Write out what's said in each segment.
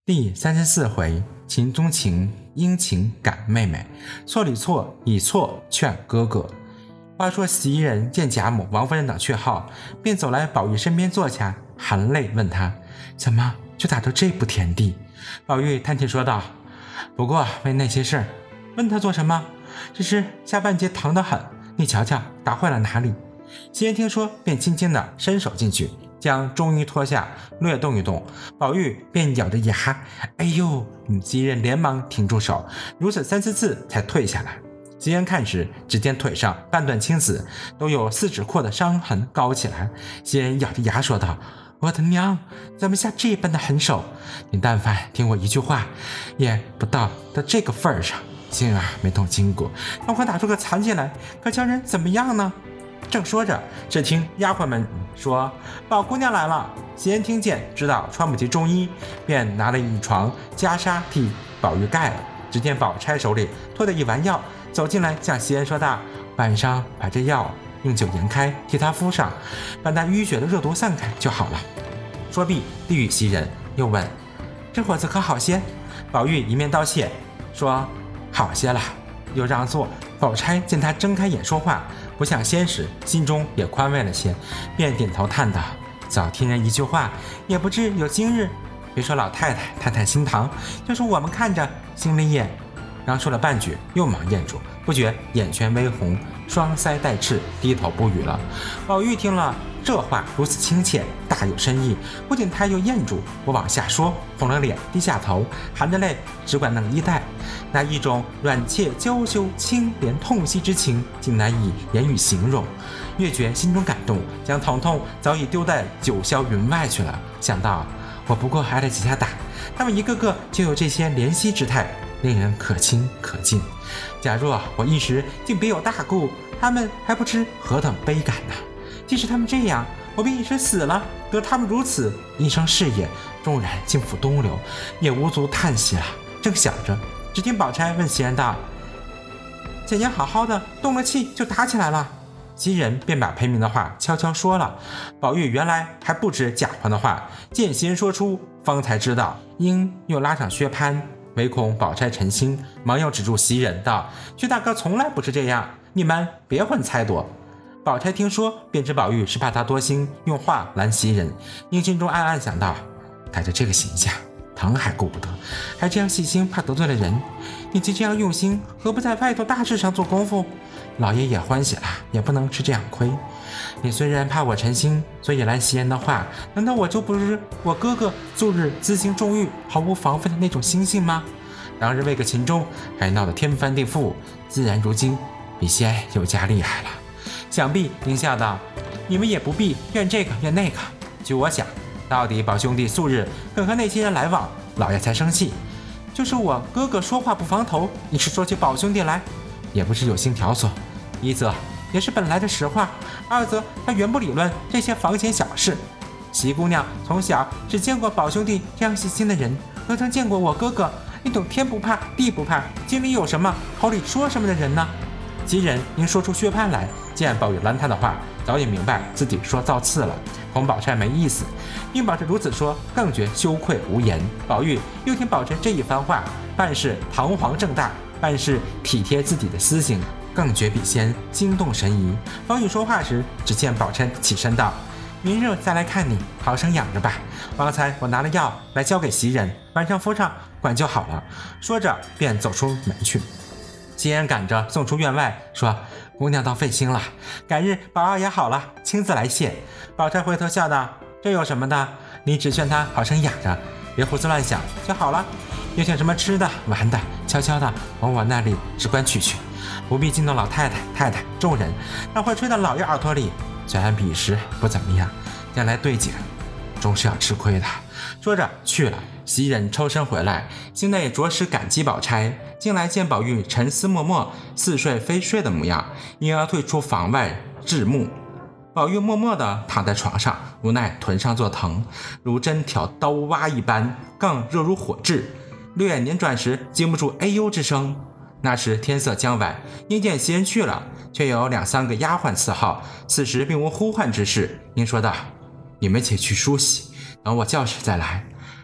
第34回，秦宗情殷勤赶妹妹，错里错以错劝哥哥。话说袭人见贾母、王夫人等去后，便走来宝玉身边坐下，含泪问他怎么就打到这步田地。宝玉叹气说道：不过为那些事儿。问他做什么？只是下半截疼得很，你瞧瞧打坏了哪里。袭人听说，便轻轻地伸手进去，将中衣脱下，略动一动，宝玉便咬着牙，哎呦！袭人连忙停住手，如此3、4次才退下来。袭人看时，只见腿上半段青紫，都有4指阔的伤痕高起来。袭人咬着牙说道：我的娘，怎么下这般的狠手？你但凡听我一句话，也不到这个份上。幸而没动筋骨，要快打出个残疾来，可将人怎么样呢？正说着，只听丫鬟们说宝姑娘来了。袭人听见，知道穿不及中衣，便拿了一床袈裟替宝玉盖了。只见宝钗手里托着一丸药，走进来向袭人说道：晚上把这药用酒研开，替他敷上，把那淤血的热毒散开就好了。说毕，递与袭人，又问：这伙子可好些？宝玉一面道谢，说好些了，又让座。宝钗见他睁开眼说话，不像先时，心中也宽慰了些，便点头叹道：早听人一句话，也不知有今日。别说老太太太太心疼，就是我们看着心里也……刚说了半句，又忙咽住，不觉眼圈微红，双腮带赤，低头不语了。宝玉听了这话如此亲切，大有深意，不仅他又咽住，不往下说，红了脸，低下头，含着泪，只管那个衣带，那一种软切娇羞、清怜痛惜之情，竟难以言语形容。越觉心中感动，将疼痛早已丢在九霄云外去了。想到我不过挨了几下打，他们一个个就有这些怜惜之态，令人可亲可敬。假若我一时竟别有大故，他们还不知何等悲感呢。即使他们这样，我便一时死了，得他们如此，一生事业纵然尽付东流，也无足叹息了。正想着，只听宝钗问袭人道：姐姐好好的，动了气就打起来了。袭人便把裴明的话悄悄说了。宝玉原来还不知贾环的话，见袭人说出，方才知道，因又拉上薛蟠，唯恐宝钗沉心，忙又止住袭人道：薛大哥从来不是这样，你们别混猜躲。宝钗听说，便知宝玉是怕他多心，用话拦袭人，因心中暗暗想到：带着这个形象，疼还顾不得，还这样细心，怕得罪了人。你既这样用心，何不在外头大事上做功夫？老爷也欢喜了，也不能吃这样亏。你虽然怕我沉心，所以拦袭人的话，难道我就不是我哥哥素日恣行纵欲，毫无防备的那种心性吗？当日为个秦钟，还闹得天翻地覆，自然如今比先又加厉害了。想必您笑道：你们也不必怨这个怨那个，据我想，到底宝兄弟素日更和那些人来往，老爷才生气。就是我哥哥说话不防头，你是说起宝兄弟来，也不是有心挑唆，一则也是本来的实话，二则他原不理论这些房前小事。袭姑娘从小只见过宝兄弟这样细心的人，何曾见过我哥哥那种天不怕地不怕，心里有什么口里说什么的人呢？袭人因说出薛蟠来，见宝玉拦他的话，早已明白自己说造次了，恐宝钗没意思，因宝钗如此说，更觉羞愧无言。宝玉又听宝钗这一番话，办事堂皇正大，办事体贴自己的私心，更觉比先心动神怡。方欲说话时，只见宝钗起身道：明日再来看你，好生养着吧。方才我拿了药来交给袭人，晚上敷上管就好了。说着便走出门去。袭人赶着送出院外，说：姑娘倒费心了，改日宝二爷好了，亲自来谢。宝钗回头笑道：这有什么的，你只劝他好生养着，别胡思乱想就好了。有请什么吃的玩的，悄悄的往我那里只管取去，不必惊动老太太太太众人，那会吹到老爷耳朵里。虽然彼时不怎么样，将来对景终是要吃亏的。说着去了。袭人抽身回来，心内着实感激宝钗。近来见宝玉沉思默默，似睡非睡的模样，因而退出房外至目。宝玉默默地躺在床上，无奈臀上作疼，如针挑刀挖一般，更热如火炙。略捻转时，禁不住哎呦之声。那时天色将晚，因见袭人去了，却有2、3个丫鬟伺候，此时并无呼唤之事，因说道：你们且去梳洗，等我叫时再来。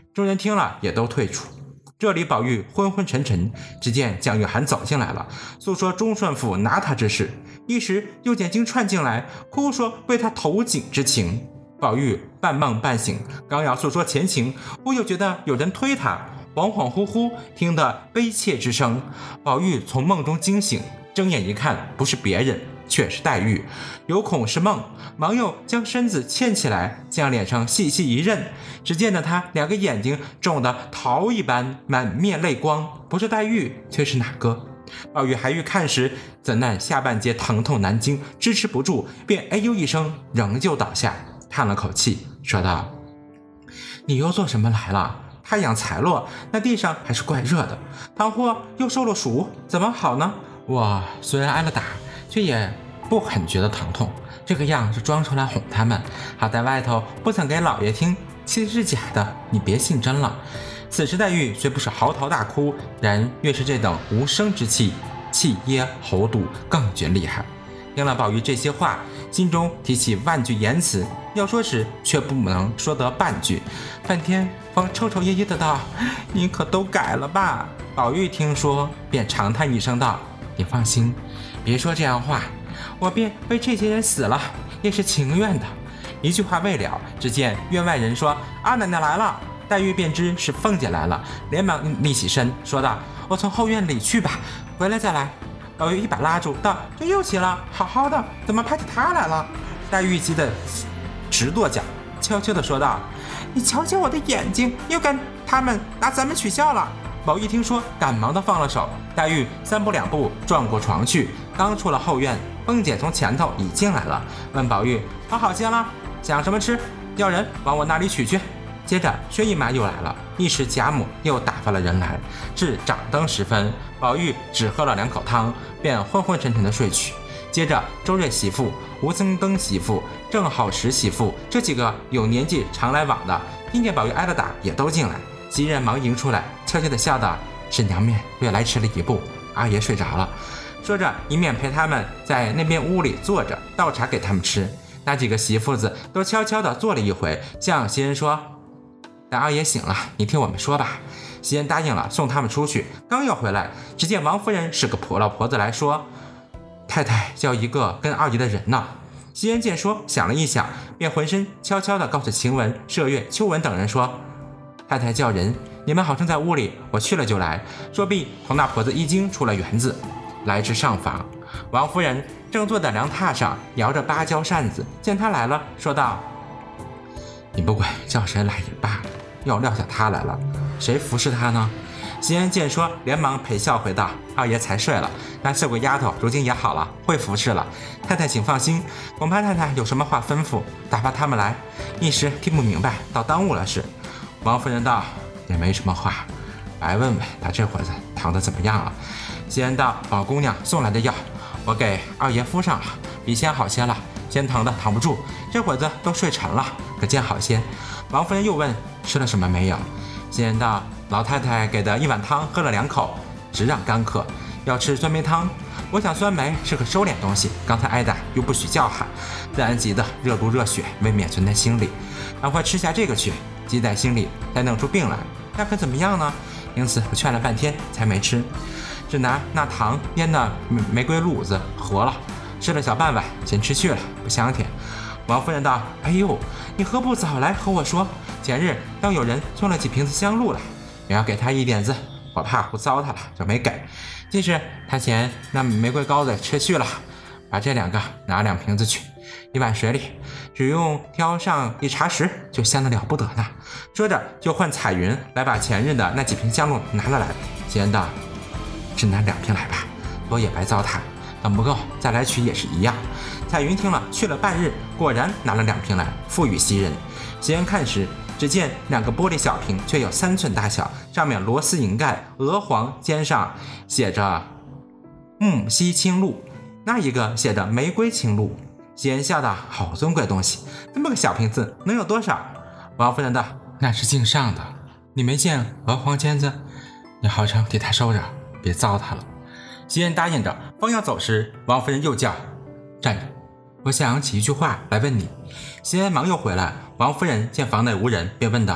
众人听了也都退出。这里宝玉昏昏沉沉，只见蒋玉菡走进来了，诉说忠顺府拿他之事。一时又见金钏进来，哭说为他投井之情。宝玉半梦半醒，刚要诉说前情，忽又觉得有人推他，恍恍惚惚听得悲切之声。宝玉从梦中惊醒，睁眼一看，不是别人，却是黛玉，有恐是梦，忙又将身子牵起来，将脸上细细一认，只见得他两个眼睛肿得桃一般，满面泪光，不是黛玉，却是哪个？宝玉还欲看时，怎奈下半截疼痛难经，支持不住，便哎呦一声，仍旧倒下，叹了口气，说道：你又做什么来了？太阳才落，那地上还是怪热的，倘或又受了暑，怎么好呢？我虽然挨了打，却也不很觉得疼痛，这个样是装出来哄他们，好在外头不曾给老爷听，其实是假的，你别信真了。此时黛玉虽不是嚎啕大哭，然越是这等无声之气，气噎喉堵更觉厉害。听了宝玉这些话，心中提起万句言辞，要说时却不能说得半句，半天方抽抽噎噎的道：你可都改了吧。宝玉听说，便长叹一声道：你放心，别说这样话，我便为这些人死了也是情愿的。一句话未了，只见院外人说：二奶奶来了。黛玉便知是凤姐来了，连忙立起身说道：我从后院里去吧，回来再来。宝玉一把拉住道：这又起了，好好的怎么派起他来了？黛玉急得直跺脚，悄悄地说道：你瞧瞧我的眼睛，又跟他们拿咱们取笑了。宝玉听说，赶忙的放了手。黛玉三步两步转过床去，刚出了后院，凤姐从前头已进来了，问宝玉：好些了？想什么吃？叫人往我那里取去。接着薛姨妈又来了，一时贾母又打发了人来。至掌灯时分，宝玉只喝了2口汤，便昏昏沉沉的睡去。接着周瑞媳妇、吴增登媳妇、郑好石媳妇这几个有年纪常来往的，听见宝玉挨了打，也都进来。袭人忙迎出来，悄悄地笑道：是娘面略来迟了一步，二爷睡着了。说着一面陪他们在那边屋里坐着，倒茶给他们吃。那几个媳妇子都悄悄地坐了一回，向袭人说：等二爷醒了，你听我们说吧。袭人答应了，送他们出去。刚要回来，只见王夫人是个老婆子来说：太太叫一个跟二爷的人呢。袭人见说，想了一想，便浑身悄悄地告诉晴雯、麝月、秋纹等人说：太太叫人，你们好生在屋里，我去了就来。说毕，同那婆子一经出了园子，来至上房。王夫人正坐在凉榻上，摇着芭蕉扇子，见他来了，说道：你不管叫谁来也罢，要撂下他来了，谁服侍他呢？袭人见说，连忙陪笑回道：二爷才睡了，那秀贵丫头如今也好了，会服侍了。太太请放心，恐怕太太有什么话吩咐，打发他们来，一时听不明白，倒耽误了事。王夫人道：也没什么话，白问问他这会子躺得怎么样了。袭人道：宝姑娘送来的药，我给二爷敷上了，比先好些了，先疼的躺不住，这会子都睡沉了，可见好些。王夫人又问：吃了什么没有？袭人道：老太太给的1碗汤喝了2口，只让干渴，要吃酸梅汤。我想酸梅是个收敛东西，刚才挨打又不许叫喊，自然急得热毒热血，未免存在心里，赶快吃下这个去，积在心里才弄出病来，那可怎么样呢？因此我劝了半天才没吃，只拿那糖腌的玫瑰卤子和了，吃了小半碗，先吃去了，不香甜。王夫人道：哎呦，你何不早来和我说？前日倒有人送了几瓶子香露来，你要给他一点子，我怕胡糟蹋了，就没给。即使他嫌那玫瑰膏子吃去了，把这2个拿2瓶子去，1碗水里只用挑上1茶匙，就香得了不得呢。说着就唤彩云来把前日的那几瓶香露拿了来。袭人道：只拿2瓶来吧，多也白糟蹋，等不够再来取也是一样。彩云听了，去了半日，果然拿了2瓶来，付与袭人。袭人看时，只见2个玻璃小瓶，却有3寸大小，上面螺丝银盖，鹅黄，肩上写着木樨青露，那一个写的玫瑰青露。袭人笑道：好尊贵东西，这么个小瓶子能有多少？王夫人道：那是敬上的，你没见鹅黄尖子？你好生替他收着，别糟蹋了。袭人答应着，方要走时，王夫人又叫：站着，我想起一句话来问你。袭人忙又回来，王夫人见房内无人，便问道：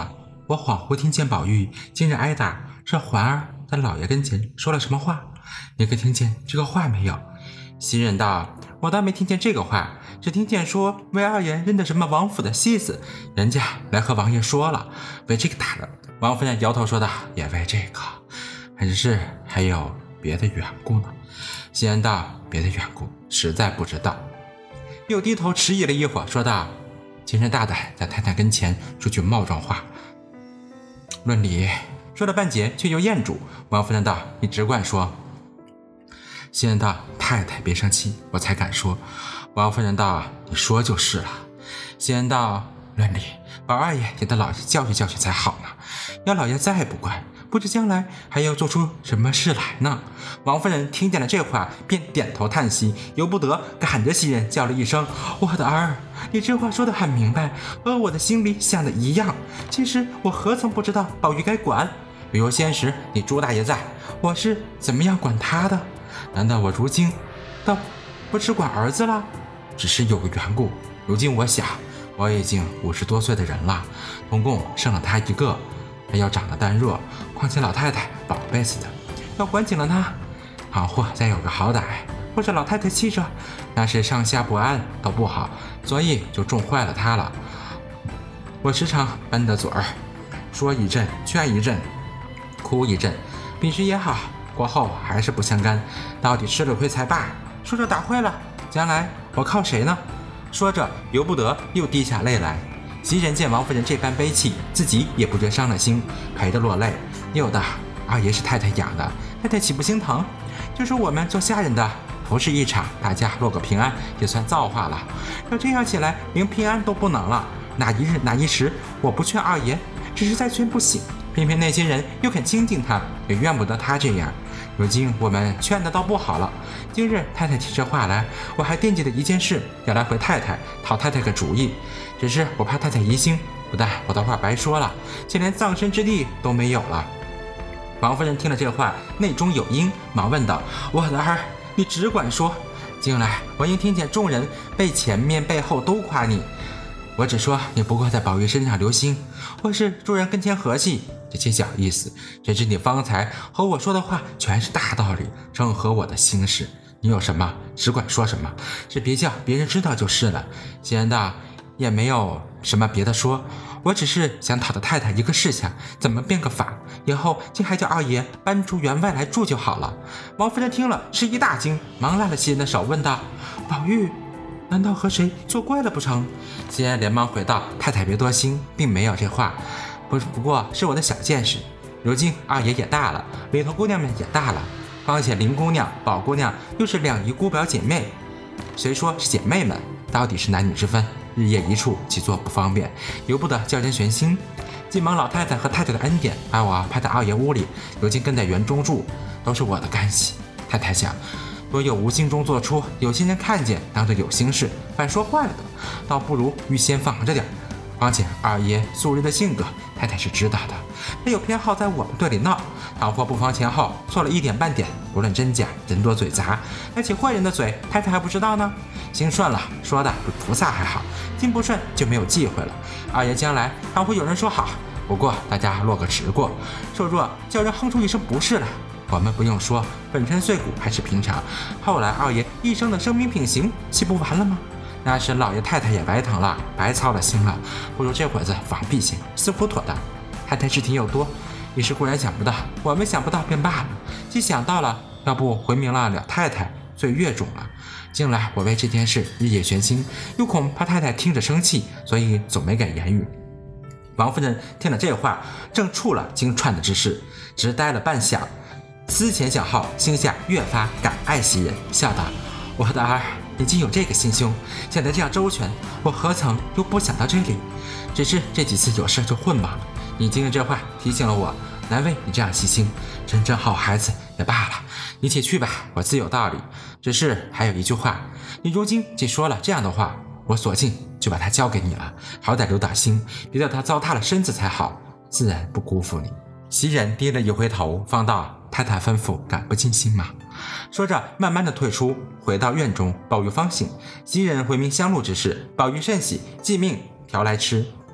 我恍惚听见宝玉今日挨打是环儿在老爷跟前说了什么话，你可听见这个话没有？袭人道：我倒没听见这个话，只听见说魏二爷认得什么王府的戏子，人家来和王爷说了，为这个打了。王夫人摇头说道：也为这个，还是还有别的缘故呢？袭人道：别的缘故实在不知道。又低头迟疑了一会儿，说道：今日大胆在太太跟前说句冒撞话，论理。说了半截却又咽住。王夫人道：你只管说。袭人道：太太别生气，我才敢说。王夫人道：你说就是了。袭人道：论理，宝二爷也得老爷教训教训才好呢，要老爷再不乖，不知将来还要做出什么事来呢。王夫人听见了这话，便点头叹息，由不得赶着袭人叫了一声：我的儿，你这话说得很明白，和我的心里想的一样。其实我何曾不知道宝玉该管，比如先时你朱大爷在，我是怎么样管他的？难道我如今倒不只管儿子了？只是有个缘故，如今我想我已经50多岁的人了，总共剩了他一个，还要长得单弱，况且老太太宝贝似的，要管紧了他，倘或再有个好歹，或者老太太气着，那是上下不安都不好，所以就重坏了他了。我时常扳着嘴儿，说一阵劝一阵，哭一阵，彼时也好，过后还是不相干，到底吃了亏才罢。说着打坏了，将来我靠谁呢？说着由不得又滴下泪来。袭人见王夫人这般悲泣，自己也不觉伤了心，陪着落泪，又道：二爷是太太养的，太太岂不心疼？就说我们做下人的服侍一场，大家落个平安也算造化了，要这样起来连平安都不能了，哪一日哪一时我不劝二爷，只是再劝不醒，偏偏那些人又肯亲近他，也怨不得他这样。如今我们劝的倒不好了，今日太太提这话来，我还惦记的一件事，要来回太太讨太太个主意，只是我怕太太疑心，不但我的话白说了，且连葬身之地都没有了。王夫人听了这话，内中有因，忙问道：我的儿，你只管说，近来我应听见众人背前面背后都夸你，我只说你不过在宝玉身上留心，或是众人跟前和气，这些小意思，谁知你方才和我说的话全是大道理，正合我的心事，你有什么只管说什么，只别叫别人知道就是了。袭人道：也没有什么别的说，我只是想讨的太太一个事项，怎么变个法，以后竟还叫二爷搬出园外来住就好了。王夫人听了是一大惊，忙拉了袭人的手问道：宝玉难道和谁作怪了不成？袭人连忙回道：太太别多心，并没有这话，不过是我的小见识。如今二爷也大了，里头姑娘们也大了，况且林姑娘宝姑娘又是两姨姑表姐妹，虽说是姐妹们，到底是男女之分，日夜一处，其作不方便，由不得叫人悬心。既蒙老太太和太太的恩典，把我派到二爷屋里，如今跟在园中住，都是我的干系。太太想若有无心中做出，有些人看见当着有心事，反说坏了的，倒不如预先防着点。况且二爷素日的性格，太太是知道的，他有偏好在我们队里闹，倘或不妨前后错了一点半点，不论真假，人多嘴杂，而且坏人的嘴，太太还不知道呢。心顺了，说的比菩萨还好；心不顺就没有忌讳了。二爷将来倘会有人说好，不过大家落个直过，受若叫人哼出一声不是来，我们不用说，粉身碎骨还是平常。后来二爷一生的生命品行，岂不完了吗？那时老爷太太也白疼了，白操了心了，不如这会子防避些，似乎妥当。太太事情又多，一时固然想不到，我们想不到便罢了，既想到了，要不回明了了太太，最越重了。近来我为这件事日夜悬心，又恐怕太太听着生气，所以总没敢言语。王夫人听了这话，正触了经串的之事，只呆了半晌，思前想后，心下越发感爱袭人，笑道：我的儿，你竟有这个心胸，想得这样周全，我何曾又不想到这里？只是这几次有事就混忙，你今日这话提醒了我，难为你这样细心，真好孩子也罢了，你且去吧，我自有道理。只是还有一句话，你如今既说了这样的话，我索性就把它交给你了，好歹留点心，别叫他糟蹋了身子才好，自然不辜负你。袭人低了一回头，方道：太太吩咐，敢不尽心吗？说着慢慢的退出，回到院中，宝玉方醒。袭人回明香露之事，宝玉甚喜，即命调来吃。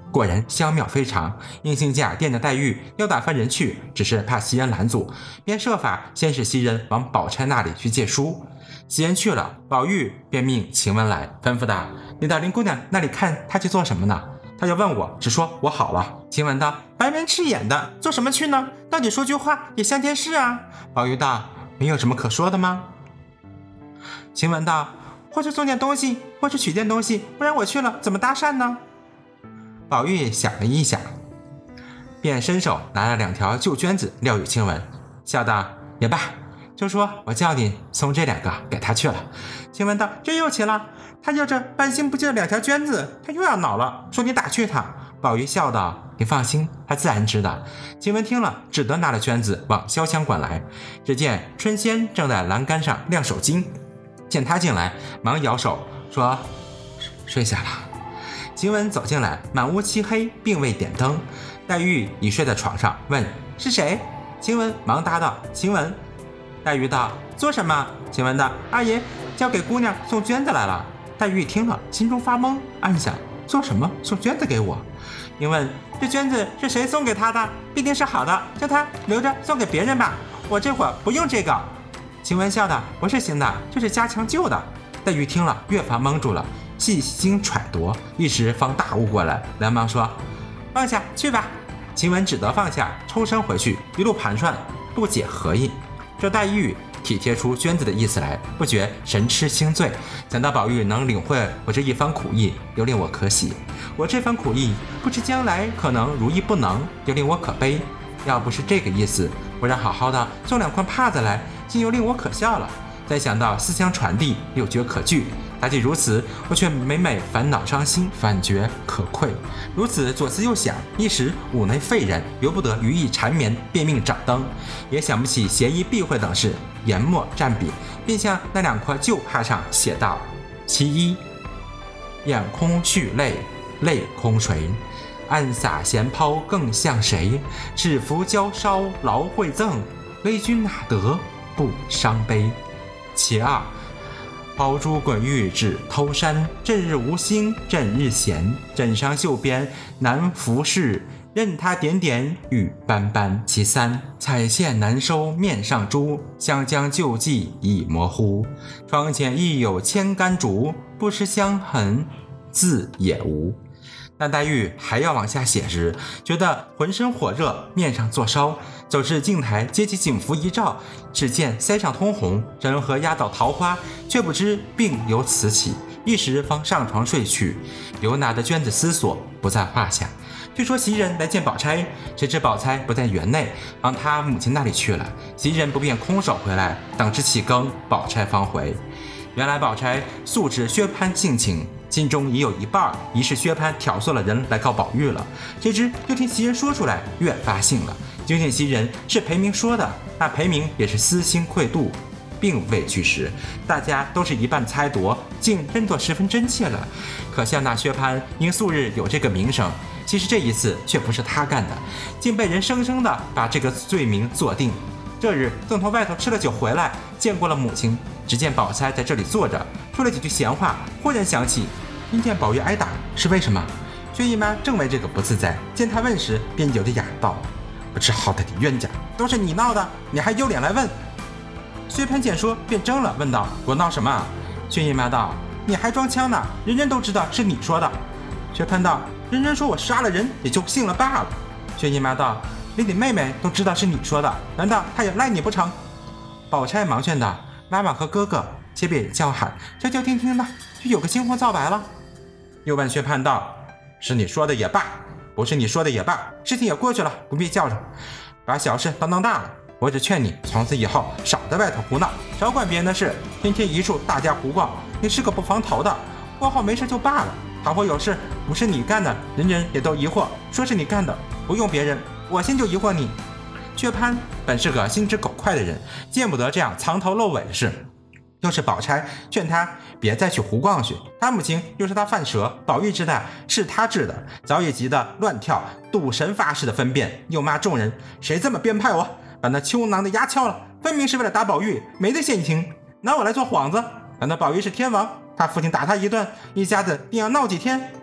果然香妙非常。殷兴甲惦着黛玉要打发人去，只是怕袭人拦阻，便设法先使袭人往宝钗那里去借书。袭人去了，宝玉便命晴雯来，吩咐道：“你到林姑娘那里看她去做什么呢？她要问我，只说我好了。”晴雯道：“白眉赤眼的，做什么去呢？到底说句话也像件事啊。”宝玉道：“没有什么可说的吗？”晴雯道：“或是送件东西，或是取件东西，不然我去了怎么搭讪呢？”宝玉想了一想，便伸手拿了2条旧绢子撂与晴雯，笑道：“也罢，就说我叫你送这2个给他去了。”晴雯道：“这又奇了，他要这半新不旧的2条绢子，他又要恼了，说你打趣他。”宝玉笑道：“你放心，他自然知道。”晴雯听了，只得拿了绢子往潇湘馆来。只见春仙正在栏杆上晾手巾，见他进来，忙摇手说：“睡下了。”晴雯走进来，满屋漆黑，并未点灯。黛玉已睡在床上，问：“是谁？”晴雯忙答道：“晴雯。”黛玉道：“做什么？”晴雯道：“二爷叫给姑娘送绢子来了。”黛玉听了，心中发懵，暗想：做什么送绢子给我？因问：“这绢子是谁送给他的？必定是好的，叫他留着送给别人吧。我这会儿不用这个。”晴雯笑道：“不是新的，这是加强旧的。”黛玉听了，越发蒙住了，细心揣度，一时方大悟过来，连忙说：“放下去吧。”晴雯只得放下，抽身回去，一路盘算，不解何意。这黛玉体贴出绢子的意思来，不觉神痴心醉。想到宝玉能领会我这一番苦意，又令我可喜；我这番苦意不知将来可能如意不能，又令我可悲。要不是这个意思，不然好好的送2块帕子来，竟又令我可笑了。再想到思想传递，又觉可惧。大既如此，我却每每烦恼伤心，反觉可愧。如此左思右想，一时五内废人，由不得余意缠绵，便命掌灯，也想不起协议避讳等事，研墨蘸笔，便向那2块旧帕上写道：“其一，眼空蓄泪，泪空垂，暗洒闲抛更像谁？制服娇烧劳惠赠，微君哪得不伤悲？其二，抛珠滚玉指偷山，正日无心正日闲，枕上绣边难服饰，任他点点雨斑斑。其三，彩线难收面上珠，想将旧迹已模糊，窗前亦有千竿竹，不识香痕字也无。”但黛玉还要往下写时，觉得浑身火热，面上作烧，走至镜台，接起锦服一照，只见腮上通红，人和压倒桃花，却不知病由此起，一时方上床睡去。由拿的绢子思索，不在话下。据说袭人来见宝钗，谁知宝钗不在园内，往她母亲那里去了。袭人不便空手回来，等至起更，宝钗方回。原来宝钗素知薛蟠性情，心中已有一半疑是薛蟠挑唆了人来告宝玉了，谁知又听袭人说出来，越发信了。究竟袭人是裴明说的，那裴明也是私心愧妒，并未据实，大家都是一半猜度，竟认作十分真切了。可笑那薛蟠因素日有这个名声，其实这一次却不是他干的，竟被人生生的把这个罪名坐定。这日正从外头吃了酒回来，见过了母亲，只见宝钗在这里坐着，说了几句闲话，忽然想起因见宝玉挨打是为什么。薛姨妈正为这个不自在，见她问时，便有着哑道：“不知好歹的冤家，都是你闹的，你还有脸来问？”薛蟠见说，便争了，问道：“我闹什么？”薛姨妈道：“你还装腔呢，人人都知道是你说的。”薛蟠道：“人人说我杀了人，也就信了罢了。”薛姨妈道：“连你妹妹都知道是你说的，难道她也赖你不成？”宝钗忙劝道：“妈妈和哥哥且别叫喊，悄悄听听的，就有个新货造白了。”又问薛蟠道：“是你说的也罢，不是你说的也罢，事情也过去了，不必叫着，把小事当大了。我只劝你从此以后少在外头胡闹，少管别人的事，天天一处大家胡逛，你是个不防头的，过后没事就罢了。倘或有事不是你干的，人人也都疑惑，说是你干的，不用别人，我先就疑惑你。”薛蟠本是个心直口快的人，见不得这样藏头露尾的事。又是宝钗劝他别再去胡逛去，他母亲又是他犯蛇，宝玉知道是他治的，早已急得乱跳，赌神发似的分辨，又骂众人：“谁这么编排我，把那秋囊的牙敲了，分明是为了打宝玉，没得现情，拿我来做幌子。难道宝玉是天王，他父亲打他一顿，一家子定要闹几天？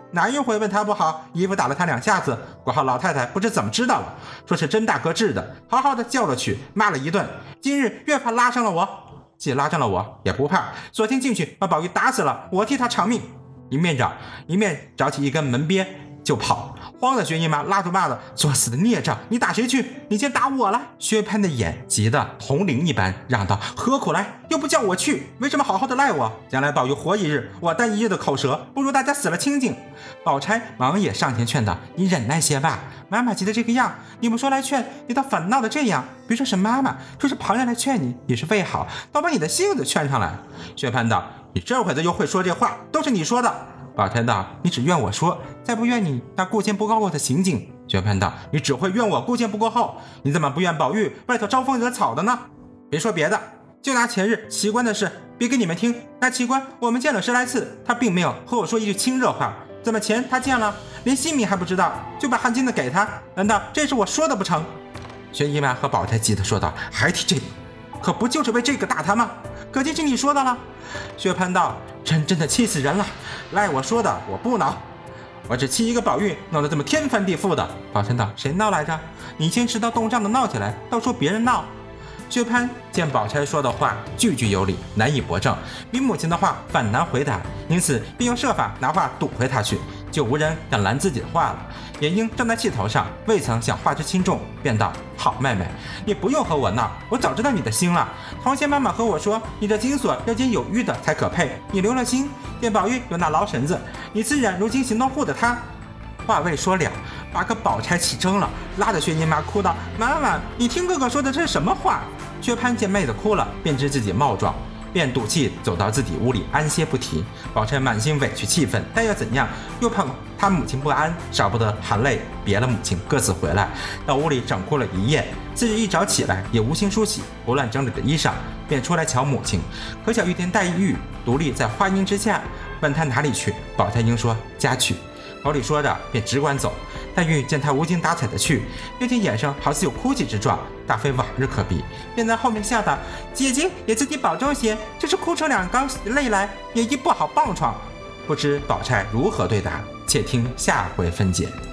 哪一回问他不好，衣服打了他2下子，国号老太太不知怎么知道了，说是甄大哥治的，好好的叫了去，骂了一顿，今日越发拉上了我，既拉上了我也不怕，昨天进去把宝玉打死了，我替他偿命。一面找起一根门鞭就跑，慌的薛姨妈拉住骂了：作死的孽障，你打谁去？你先打我来！薛蟠的眼急得铜铃一般，嚷道：何苦来？又不叫我去，为什么好好的赖我？将来宝玉活一日，我担一日的口舌，不如大家死了清净。宝钗忙也上前劝道：你忍耐些吧，妈妈急得这个样，你不说来劝，你倒反闹得这样。别说是妈妈，就是旁人来劝你也是为好，倒把你的性子劝上来。薛蟠道：你这会子又会说这话，都是你说的。宝钗道：你只怨我说，再不怨你那顾前不够后的行径。薛蟠道：你只会怨我顾前不够厚，你怎么不怨宝玉外头招风惹草的呢？别说别的，就拿前日奇观的事，别给你们听。那奇观我们见了10来次，他并没有和我说一句亲热话，怎么钱他见了，连姓名还不知道，就把汗巾子给他？难道这是我说的不成？薛姨妈和宝钗急得说道：还提这个，可不就是为这个打他吗？可竟是你说的了。薛蟠道：真的气死人了，赖我说的，我不恼，我只气一个宝玉闹得这么天翻地覆的。宝钗道：谁闹来着？你先知道动账的闹起来，倒说别人闹。薛蟠见宝钗说的话句句有理，难以驳正，比母亲的话反难回答，因此便又设法拿话堵回他去，就无人敢拦自己的话了。也因正在气头上，未曾想话之轻重，便道：好妹妹，你不用和我闹，我早知道你的心了。唐仙妈妈和我说，你这金锁要接有玉的才可配，你留了心，见宝玉有那劳神子，你自然如今行动护着他。话未说了，把个宝钗气争了，拉着薛姨妈哭道：妈妈，你听哥哥说的这是什么话？薛蟠见妹子哭了，便知自己冒撞，便赌气走到自己屋里安歇不提。宝钗满心委屈气愤，但要怎样，又怕他母亲不安，少不得含泪别了母亲，各自回来，到屋里整哭了一夜。次日一早起来，也无心梳洗，胡乱整理的衣裳，便出来瞧母亲。可巧玉田黛玉独立在花荫之下，问他哪里去，宝钗应说家去，口里说着便只管走。黛玉见他无精打采的去，又见眼上好似有哭泣之状，大非往日可比，便在后面笑道：姐姐也自己保重些，就是哭出2缸泪来，也亦不好傍床。不知宝钗如何对答，且听下回分解。